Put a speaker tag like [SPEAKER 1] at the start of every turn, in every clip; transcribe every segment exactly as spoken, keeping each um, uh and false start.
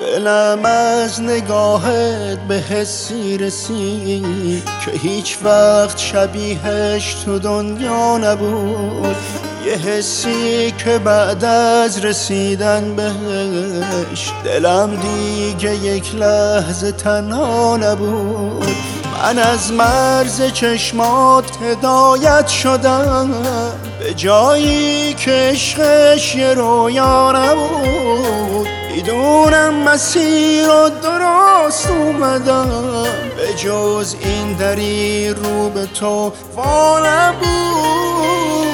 [SPEAKER 1] دلم از نگاهت به حسی رسید که هیچ وقت شبیهش تو دنیا نبود. یه حسی که بعد از رسیدن بهش دلم دیگه یک لحظه تنها نبود. من از مرز چشمات هدایت شدم به جایی که عشقش یه رویا نبود. میدونم مسیر رو درست اومدم، به جز این دری رو به تو وا نبود.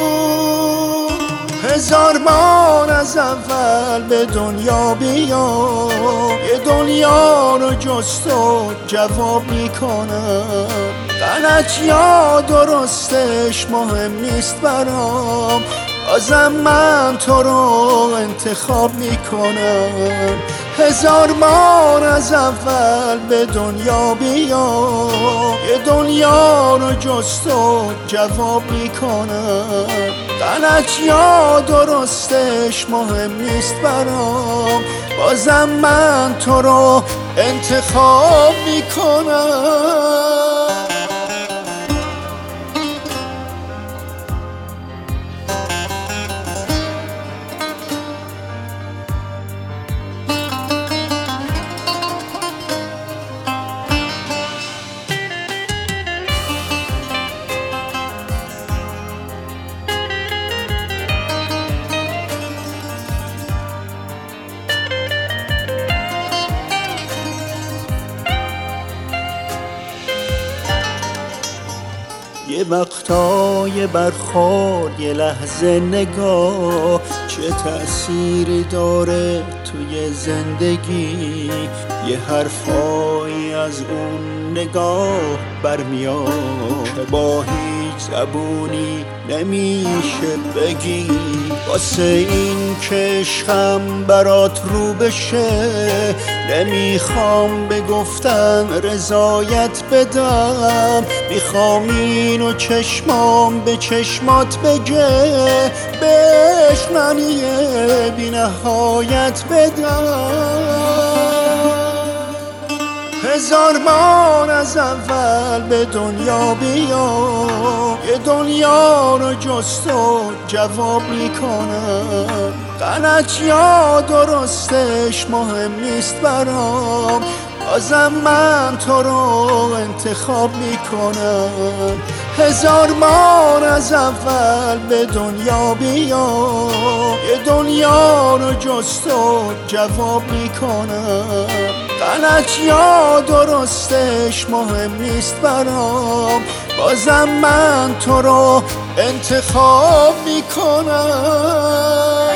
[SPEAKER 1] هزار بار از اول به دنیا بیا، یه دنیا رو جست و جواب میکنم. غلط یا درستش مهم نیست برام، بازم من تو رو انتخاب میکنم. هزار بار از اول به دنیا بیا، یه دنیا رو جست و جواب میکنم. غلط یا درستش مهم نیست برام، بازم من تو رو انتخاب میکنم. یه وقتای برخورد، یه لحظه نگاه، چه تأثیری داره توی زندگی. یه حرفایی از اون نگاه برمیاد که با هیچ زبونی نمیشه بگی. واسه این که عشقم برات رو بشه، نمیخوام به گفتن رضایت بدم. میخوام اینو چشمام به چشمات بگه، بهش معنی بی نهایت بدم. هزار بار از اول به دنیا بیا، یه دنیا رو جست و جواب میکنم. غلط یا درستش مهم نیست برام، بازم من تو رو انتخاب میکنم. هزار بار از اول به دنیا بیا، یه دنیا رو جست و جواب میکنم. غلط یا درستش مهم نیست برام، بازم من تو رو انتخاب میکنم.